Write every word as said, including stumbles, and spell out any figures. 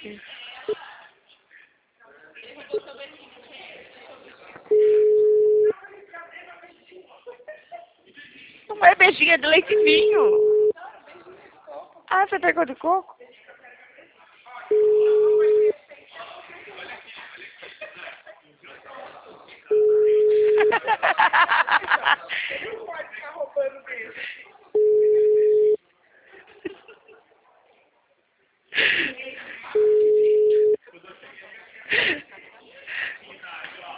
gente. Não é beijinha de leite e vinho. Ah, você pegou de coco?